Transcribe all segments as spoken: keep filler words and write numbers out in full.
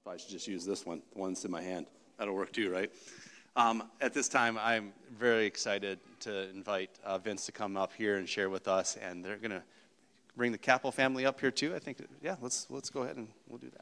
I should just use this one, the one that's in my hand. That'll work too, right? Um, at this time, I'm very excited to invite uh, Vince to come up here and share with us, and they're going to bring the Capel family up here too. I think, yeah, let's let's go ahead and we'll do that.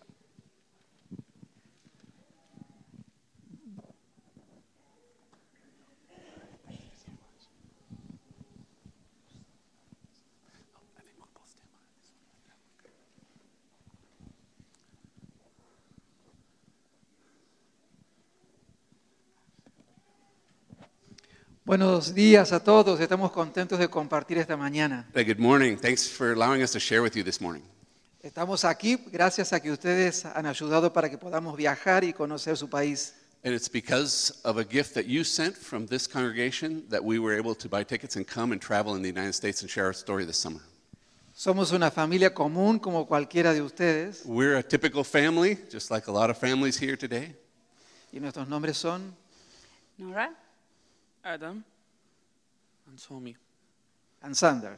Buenos días a todos. Estamos contentos de compartir esta mañana. Hey, good morning. Thanks for allowing us to share with you this morning. Estamos aquí gracias a que ustedes han ayudado para que podamos viajar y conocer su país. And it's because of a gift that you sent from this congregation that we were able to buy tickets and come and travel in the United States and share our story this summer. Somos una familia común como cualquiera de ustedes. We're a typical family, just like a lot of families here today. Y nuestros nombres son Nora, Adam, and Tommy. and Sander.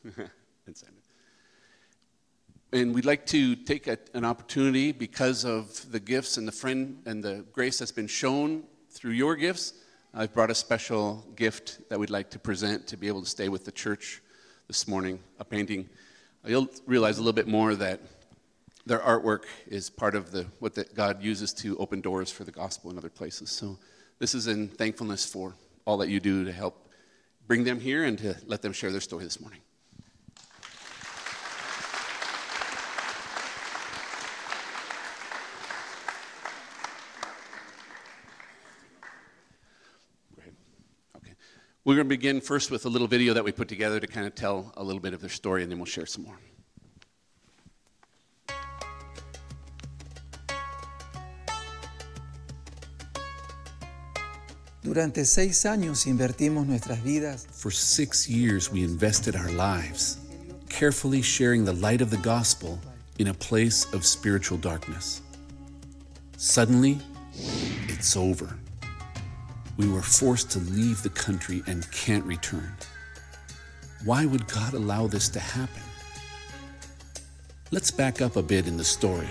And we'd like to take a, an opportunity because of the gifts and the friend and the grace that's been shown through your gifts. I've brought a special gift that we'd like to present to be able to stay with the church this morning, a painting. You'll realize a little bit more that their artwork is part of the what that God uses to open doors for the gospel in other places. So this is in thankfulness for all that you do to help bring them here and to let them share their story this morning. Great. Okay. We're going to begin first with a little video that we put together to kind of tell a little bit of their story, and then we'll share some more. Durante seis años invertimos nuestras vidas For six years, we invested our lives, carefully sharing the light of the gospel in a place of spiritual darkness. Suddenly, it's over. We were forced to leave the country and can't return. Why would God allow this to happen? Let's back up a bit in the story.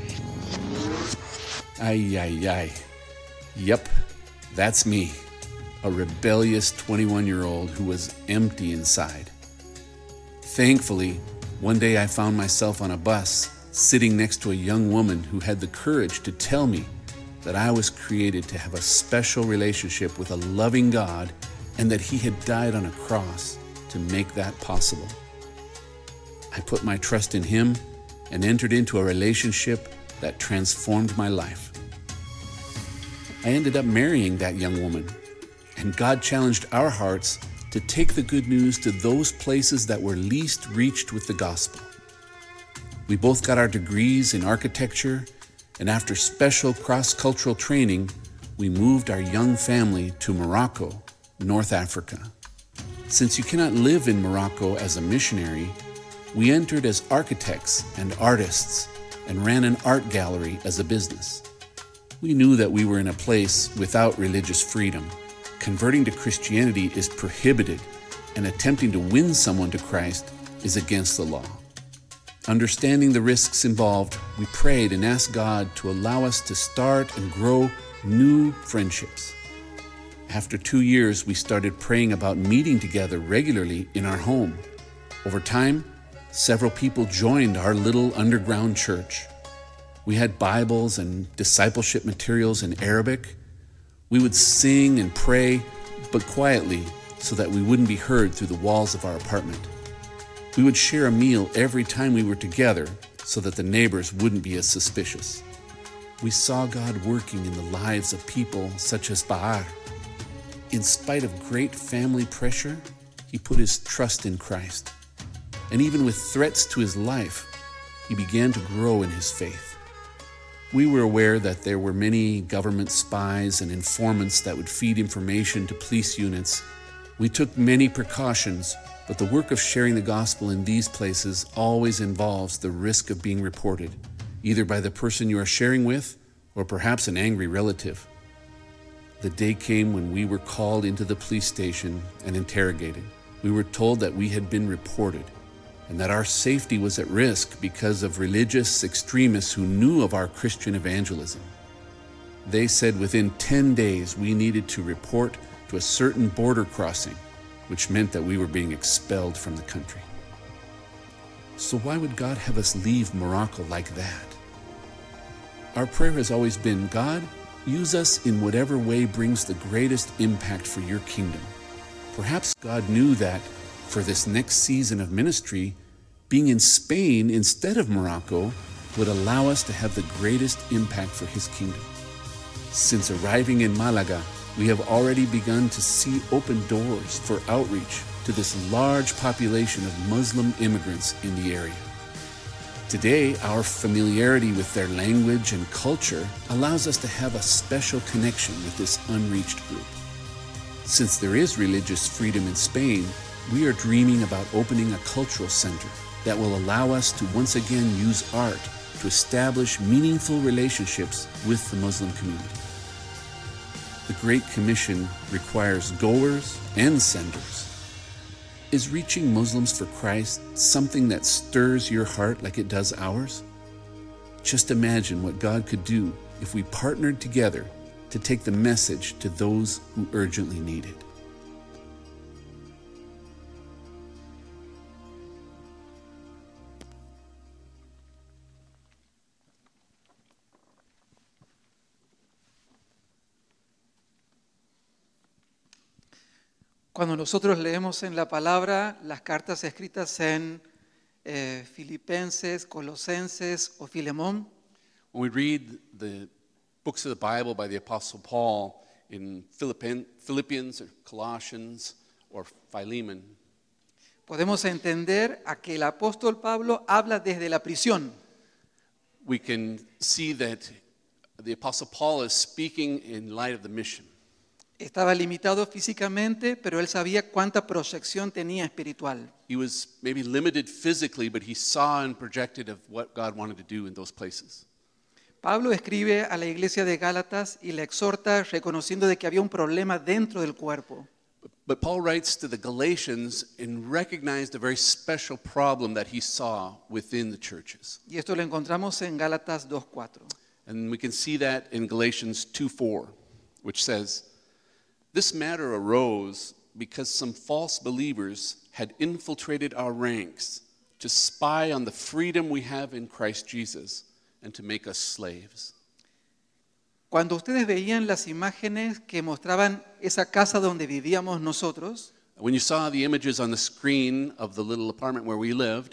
Ay, ay, ay. Yep. That's me, a rebellious twenty-one-year-old who was empty inside. Thankfully, one day I found myself on a bus sitting next to a young woman who had the courage to tell me that I was created to have a special relationship with a loving God and that He had died on a cross to make that possible. I put my trust in Him and entered into a relationship that transformed my life. I ended up marrying that young woman, and God challenged our hearts to take the good news to those places that were least reached with the gospel. We both got our degrees in architecture, and after special cross-cultural training, we moved our young family to Morocco, North Africa. Since you cannot live in Morocco as a missionary, we entered as architects and artists and ran an art gallery as a business. We knew that we were in a place without religious freedom. Converting to Christianity is prohibited, and attempting to win someone to Christ is against the law. Understanding the risks involved, we prayed and asked God to allow us to start and grow new friendships. After two years, we started praying about meeting together regularly in our home. Over time, several people joined our little underground church. We had Bibles and discipleship materials in Arabic. We would sing and pray, but quietly, so that we wouldn't be heard through the walls of our apartment. We would share a meal every time we were together, so that the neighbors wouldn't be as suspicious. We saw God working in the lives of people such as Bahar. In spite of great family pressure, he put his trust in Christ. And even with threats to his life, he began to grow in his faith. We were aware that there were many government spies and informants that would feed information to police units. We took many precautions, but the work of sharing the gospel in these places always involves the risk of being reported, either by the person you are sharing with or perhaps an angry relative. The day came when we were called into the police station and interrogated. We were told that we had been reported and that our safety was at risk because of religious extremists who knew of our Christian evangelism. They said within ten days we needed to report to a certain border crossing, which meant that we were being expelled from the country. So why would God have us leave Morocco like that? Our prayer has always been, God, use us in whatever way brings the greatest impact for your kingdom. Perhaps God knew that for this next season of ministry, being in Spain instead of Morocco would allow us to have the greatest impact for his kingdom. Since arriving in Malaga, we have already begun to see open doors for outreach to this large population of Muslim immigrants in the area. Today, our familiarity with their language and culture allows us to have a special connection with this unreached group. Since there is religious freedom in Spain, we are dreaming about opening a cultural center that will allow us to once again use art to establish meaningful relationships with the Muslim community. The Great Commission requires goers and senders. Is reaching Muslims for Christ something that stirs your heart like it does ours? Just imagine what God could do if we partnered together to take the message to those who urgently need it. Cuando nosotros leemos en la palabra las cartas escritas en eh, Filipenses, Colosenses o Filemón, When we read the books of the Bible by the Apostle Paul in Philippian, Philippians or Colossians or Philemon, podemos entender a que el apóstol Pablo habla desde la prisión. we can see that the Apostle Paul is speaking in light of the mission. Estaba limitado físicamente, pero él sabía cuánta proyección tenía espiritual. He was maybe limited physically, but he saw and projected of what God wanted to do in those places. Pablo escribe a la iglesia de Gálatas y le exhorta reconociendo de que había un problema dentro del cuerpo. But Paul writes to the Galatians and recognized a very special problem that he saw within the churches. Y esto lo encontramos en Gálatas dos cuatro. And we can see that in Galatians two four, which says, "This matter arose because some false believers had infiltrated our ranks to spy on the freedom we have in Christ Jesus and to make us slaves." Cuando ustedes veían las imágenes que mostraban esa casa donde vivíamos nosotros, When you saw the images on the screen of the little apartment where we lived,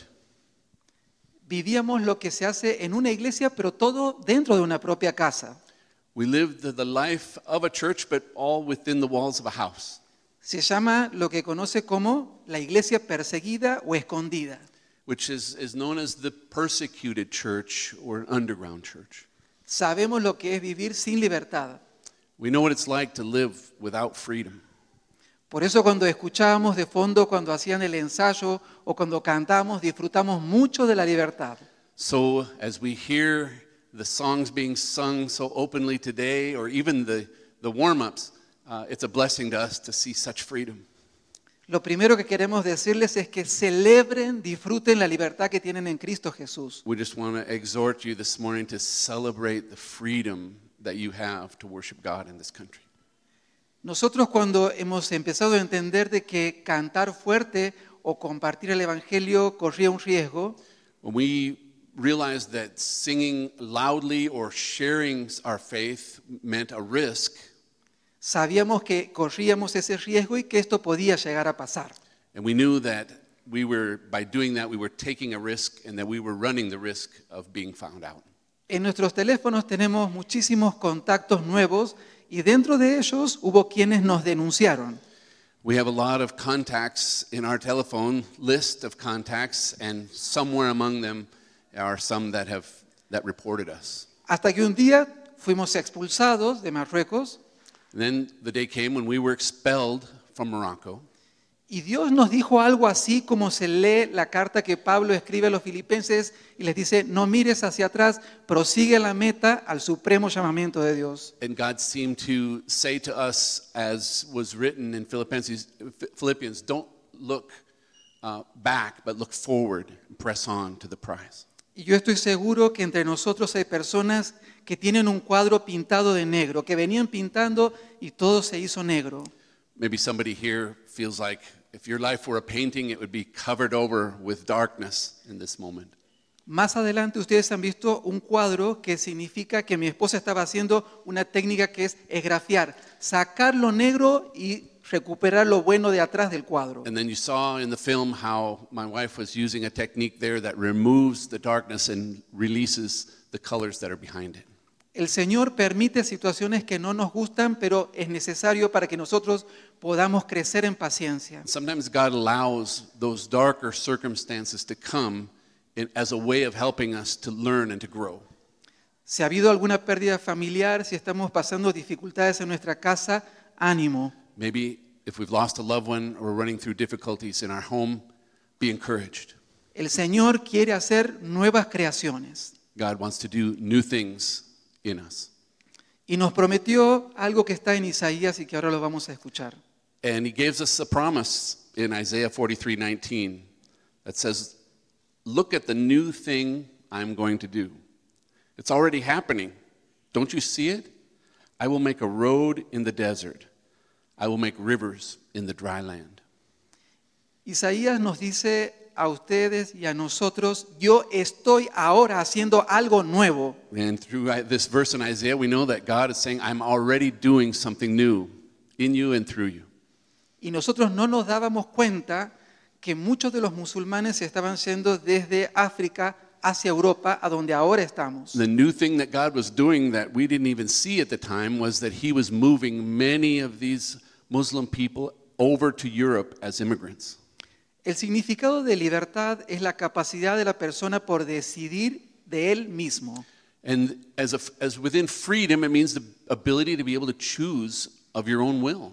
vivíamos lo que se hace en una iglesia, pero todo dentro de una propia casa. we lived the- the life of a church, but all within the walls of a house. Se llama lo que conoce como la iglesia perseguida o escondida. Which is, is known as the persecuted church or an underground church. Sabemos lo que es vivir sin libertad. We know what it's like to live without freedom. Por eso cuando escuchábamos de fondo, cuando hacían el ensayo o cuando cantamos, disfrutamos mucho de la libertad. So as we hear the songs being sung so openly today, or even the, the warm-ups, uh, it's a blessing to us to see such freedom. Lo primero que queremos decirles es que celebren, disfruten la libertad que tienen en Cristo Jesús. We just want to exhort you this morning to celebrate the freedom that you have to worship God in this country. Nosotros cuando hemos empezado a entender de que cantar fuerte o compartir el Evangelio corría un riesgo, When we realized that singing loudly or sharing our faith meant a risk, sabíamos que corríamos ese riesgo y que esto podía llegar a pasar. and we knew that we were, by doing that, we were taking a risk and that we were running the risk of being found out. En nuestros teléfonos tenemos muchísimos contactos nuevos y dentro de ellos hubo quienes nos denunciaron. We have a lot of contacts in our telephone list of contacts, and somewhere among them are some that have that reported us. Hasta que un día fuimos expulsados de Marruecos And then the day came when we were expelled from Morocco, y Dios nos dijo algo así como se lee la carta que Pablo escribe a los filipenses y les dice, no mires hacia atrás, prosigue la meta al supremo llamamiento de Dios. and God seemed to say to us, as was written in Philippians, Philippians, don't look uh, back, but look forward and press on to the prize. Y yo estoy seguro que entre nosotros hay personas que tienen un cuadro pintado de negro, que venían pintando y todo se hizo negro. Maybe somebody here feels like if your life were a painting, it would be covered over with darkness in this moment. Más adelante ustedes han visto un cuadro que significa que mi esposa estaba haciendo una técnica que es esgrafiar, sacar lo negro y recuperar lo bueno de atrás del cuadro. And then you saw in the film how my wife was using a technique there that removes the darkness and releases the colors that are behind it. El Señor permite situaciones que no nos gustan, pero es necesario para que nosotros podamos crecer en paciencia. Sometimes God allows those darker circumstances to come in, as a way of helping us to learn and to grow. Si ha habido alguna pérdida familiar, si estamos pasando dificultades en nuestra casa, ánimo. Maybe if we've lost a loved one or we're running through difficulties in our home, be encouraged. El Señor quiere hacer nuevas creaciones God wants to do new things in us. y nos prometió algo que está en Isaías y que ahora lo vamos a escuchar. And he gives us a promise in Isaiah forty-three nineteen that says, look at the new thing I'm going to do. It's already happening. Don't you see it? I will make a road in the desert. I will make rivers in the dry land. Isaías nos dice a ustedes y a nosotros, yo estoy ahora haciendo algo nuevo. And through this verse in Isaiah, we know that God is saying, I'm already doing something new in you and through you. Y nosotros no nos dábamos cuenta que muchos de los musulmanes estaban yendo desde África hacia Europa, a donde ahora estamos. The new thing that God was doing that we didn't even see at the time was that he was moving many of these Muslim people over to Europe as immigrants. El significado de libertad es la capacidad de la persona por decidir de él mismo. And as, a, as within freedom, it means the ability to be able to choose of your own will.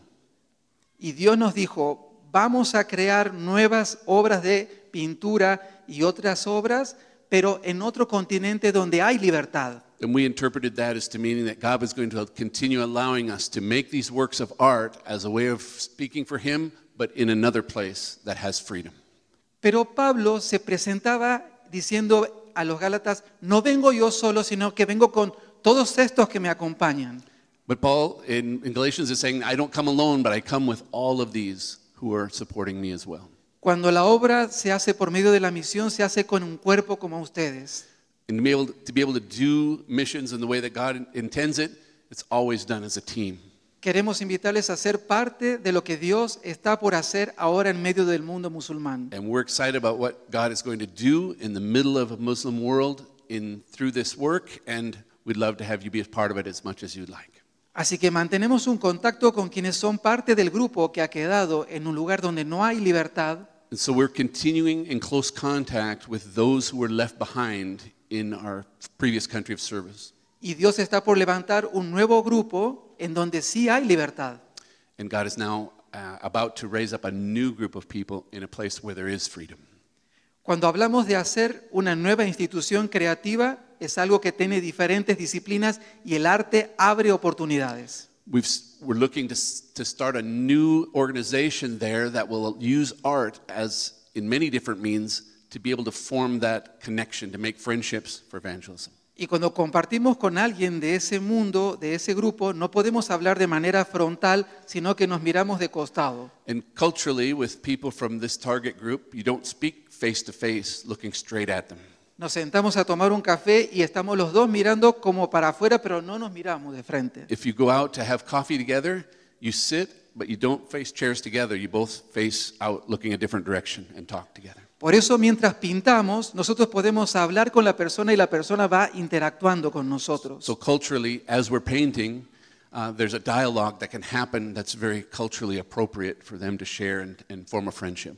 Y Dios nos dijo, vamos a crear nuevas obras de pintura y otras obras, pero en otro continente donde hay libertad. And we interpreted that as to meaning that God was going to continue allowing us to make these works of art as a way of speaking for him, but in another place that has freedom. Pero Pablo se presentaba diciendo a los Gálatas, no vengo yo solo, sino que vengo con todos estos que me acompañan. But Paul in, in Galatians is saying, I don't come alone, but I come with all of these who are supporting me as well. Cuando la obra se hace por medio de la misión, se hace con un cuerpo como ustedes. And to be able to, be able to do missions in the way that God intends it, it's always done as a team. Queremos invitarles a ser parte de lo que Dios está por hacer ahora en medio del mundo musulmán. And we're excited about what God is going to do in the middle of a Muslim world in through this work, and we'd love to have you be a part of it as much as you'd like. Así que mantenemos un contacto con quienes son parte del grupo que ha quedado en un lugar donde no hay libertad. And so we're continuing in close contact with those who were left behind in our previous country of service. Y Dios está por levantar un nuevo grupo en donde sí hay libertad. And God is now uh, about to raise up a new group of people in a place where there is freedom. Cuando hablamos de hacer una nueva institución creativa, es algo que tiene diferentes disciplinas y el arte abre oportunidades. We've, we're looking to, to start a new organization there that will use art as in many different means to be able to form that connection, to make friendships for evangelism. Y cuando compartimos con alguien de ese mundo, de ese grupo, no podemos hablar de manera frontal, sino que nos miramos de costado. And culturally, with people from this target group, you don't speak face to face, looking straight at them. Nos sentamos a tomar un café y estamos los dos mirando como para afuera, pero no nos miramos de frente. If you go out to have coffee together, you sit, but you don't face chairs together. You both face out looking a different direction and talk together. Por eso, mientras pintamos, nosotros podemos hablar con la persona y la persona va interactuando con nosotros. So culturally, as we're painting, uh, there's a dialogue that can happen that's very culturally appropriate for them to share and, and form a friendship.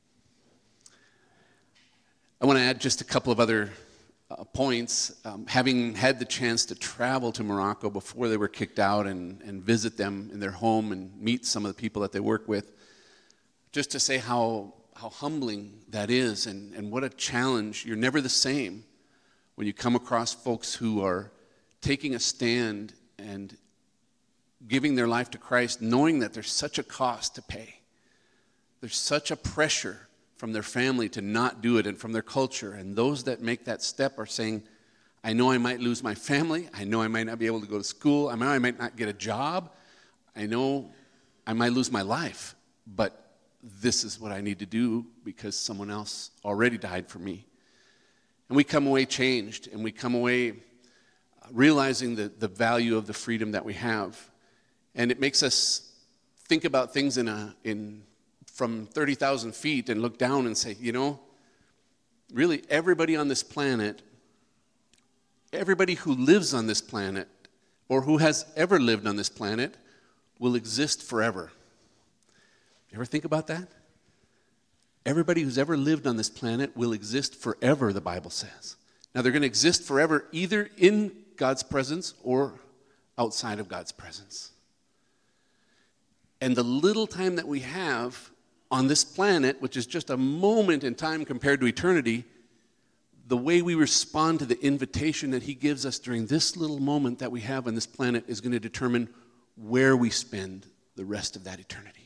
I want to add just a couple of other uh, points. Um, having had the chance to travel to Morocco before they were kicked out and, and visit them in their home and meet some of the people that they work with, just to say how how humbling that is and, and what a challenge. You're never the same when you come across folks who are taking a stand and giving their life to Christ, knowing that there's such a cost to pay. There's such a pressure from their family to not do it and from their culture. And those that make that step are saying, I know I might lose my family. I know I might not be able to go to school. I know I might not get a job. I know I might lose my life. But this is what I need to do because someone else already died for me. And we come away changed, and we come away realizing the, the value of the freedom that we have. And it makes us think about things in a in from thirty thousand feet and look down and say, you know, really everybody on this planet, everybody who lives on this planet or who has ever lived on this planet will exist forever. You ever think about that? Everybody who's ever lived on this planet will exist forever, the Bible says. Now, they're going to exist forever either in God's presence or outside of God's presence. And the little time that we have on this planet, which is just a moment in time compared to eternity, the way we respond to the invitation that he gives us during this little moment that we have on this planet is going to determine where we spend the rest of that eternity.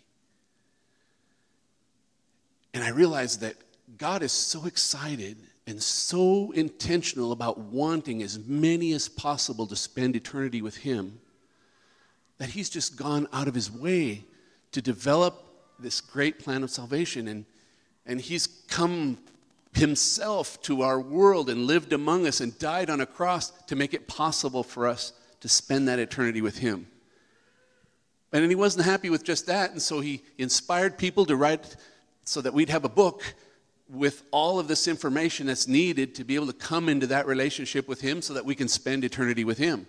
And I realize that God is so excited and so intentional about wanting as many as possible to spend eternity with him that he's just gone out of his way to develop this great plan of salvation. And, and he's come himself to our world and lived among us and died on a cross to make it possible for us to spend that eternity with him. And then he wasn't happy with just that, and so he inspired people to write so that we'd have a book with all of this information that's needed to be able to come into that relationship with him so that we can spend eternity with him.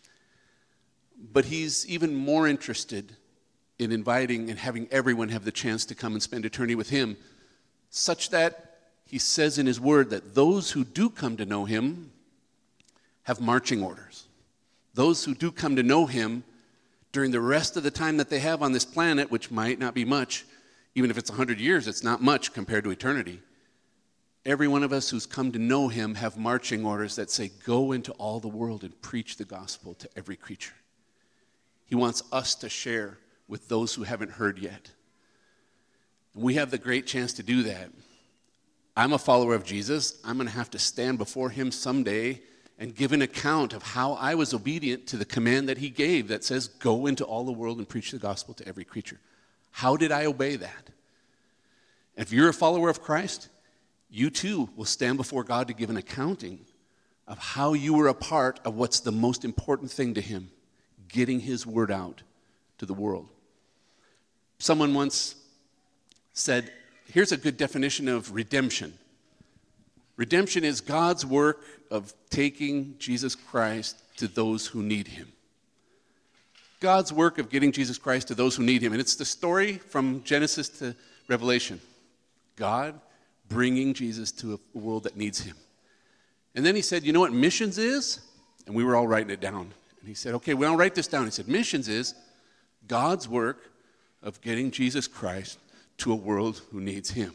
But he's even more interested in inviting and having everyone have the chance to come and spend eternity with him, such that he says in his word that those who do come to know him have marching orders. Those who do come to know him during the rest of the time that they have on this planet, which might not be much, even if it's one hundred years, it's not much compared to eternity. Every one of us who's come to know him have marching orders that say, go into all the world and preach the gospel to every creature. He wants us to share with those who haven't heard yet. And we have the great chance to do that. I'm a follower of Jesus. I'm going to have to stand before him someday and give an account of how I was obedient to the command that he gave that says, go into all the world and preach the gospel to every creature. How did I obey that? And if you're a follower of Christ, you too will stand before God to give an accounting of how you were a part of what's the most important thing to him, getting his word out to the world. Someone once said, here's a good definition of redemption. Redemption is God's work of taking Jesus Christ to those who need him. God's work of getting Jesus Christ to those who need him. And it's the story from Genesis to Revelation. God bringing Jesus to a world that needs him. And then he said, you know what missions is? And we were all writing it down. And he said, okay, well, I'll write this down. He said, missions is God's work of getting Jesus Christ to a world who needs him.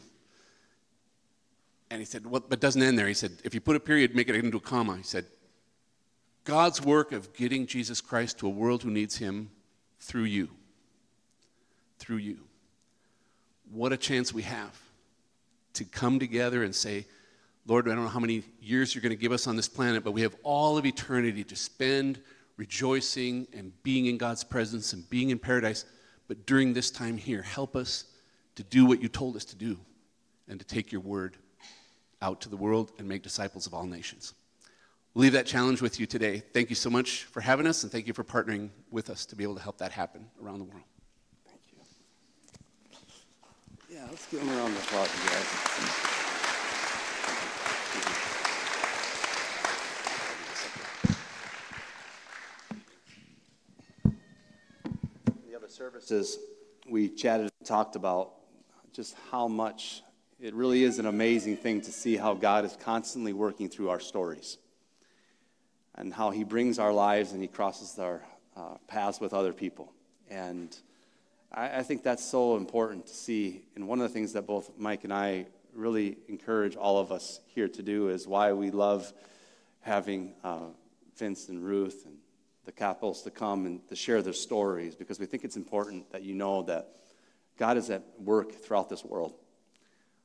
And he said, well, but it doesn't end there. He said, if you put a period, make it into a comma. He said, God's work of getting Jesus Christ to a world who needs him through you. Through you. What a chance we have to come together and say, Lord, I don't know how many years you're going to give us on this planet, but we have all of eternity to spend rejoicing and being in God's presence and being in paradise. But during this time here, help us to do what you told us to do and to take your word out to the world and make disciples of all nations. We'll leave that challenge with you today. Thank you so much for having us, and thank you for partnering with us to be able to help that happen around the world. Thank you. Yeah, let's give them a round of applause, you guys. The other services, we chatted and talked about just how much it really is an amazing thing to see how God is constantly working through our stories and how he brings our lives and he crosses our uh, paths with other people. And I, I think that's so important to see. And one of the things that both Mike and I really encourage all of us here to do is why we love having uh, Vince and Ruth and the Capels to come and to share their stories, because we think it's important that you know that God is at work throughout this world.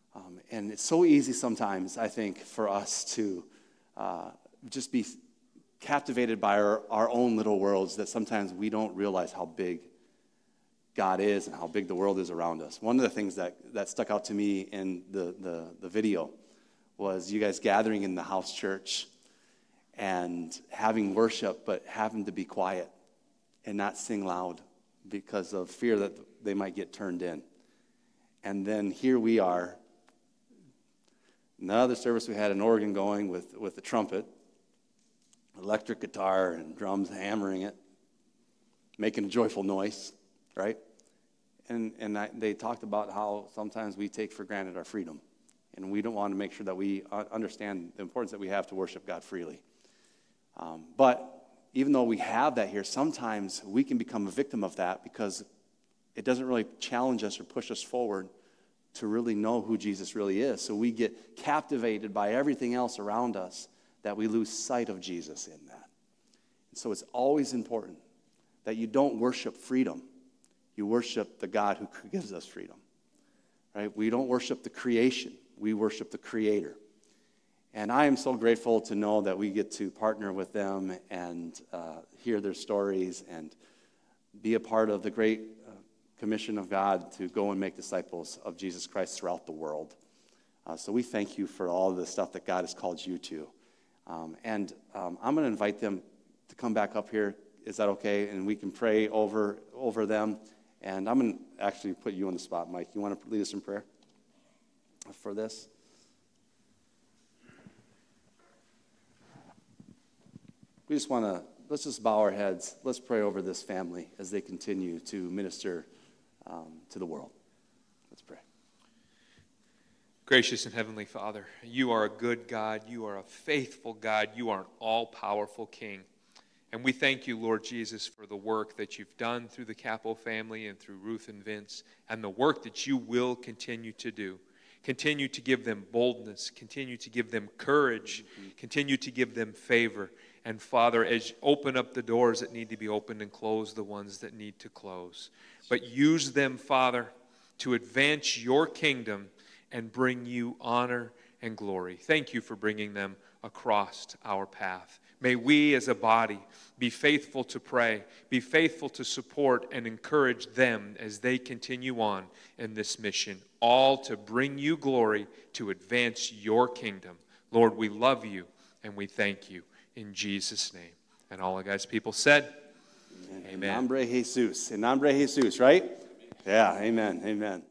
Um, and it's so easy sometimes, I think, for us to uh, just be captivated by our, our own little worlds that sometimes we don't realize how big God is and how big the world is around us. One of the things that, that stuck out to me in the, the, the video was you guys gathering in the house church and having worship, but having to be quiet and not sing loud because of fear that they might get turned in. And then here we are. Another service we had an organ going with, with the trumpet, electric guitar and drums hammering it, making a joyful noise, right? And and I, they talked about how sometimes we take for granted our freedom, and we don't want to make sure that we understand the importance that we have to worship God freely. Um, but even though we have that here, sometimes we can become a victim of that because it doesn't really challenge us or push us forward to really know who Jesus really is. So we get captivated by everything else around us that we lose sight of Jesus in that. And so it's always important that you don't worship freedom. You worship the God who gives us freedom. Right? We don't worship the creation. We worship the Creator. And I am so grateful to know that we get to partner with them and uh, hear their stories and be a part of the great uh, commission of God to go and make disciples of Jesus Christ throughout the world. Uh, so we thank you for all the stuff that God has called you to. Um, and um, I'm going to invite them to come back up here. Is that okay? And we can pray over over them. And I'm going to actually put you on the spot, Mike. You want to lead us in prayer for this? We just want to, let's just bow our heads. Let's pray over this family as they continue to minister um, to the world. Let's pray. Gracious and Heavenly Father, you are a good God. You are a faithful God. You are an all-powerful King. And we thank you, Lord Jesus, for the work that you've done through the Capel family and through Ruth and Vince, and the work that you will continue to do. Continue to give them boldness. Continue to give them courage. Continue to give them favor. And Father, as you open up the doors that need to be opened and close the ones that need to close. But use them, Father, to advance your kingdom and bring you honor and glory. Thank you for bringing them across our path. May we as a body be faithful to pray, be faithful to support and encourage them as they continue on in this mission, all to bring you glory, to advance your kingdom. Lord, we love you and we thank you in Jesus' name. And all of God's people said, amen. In nombre Jesus. In nombre Jesus, right? Yeah, amen, amen.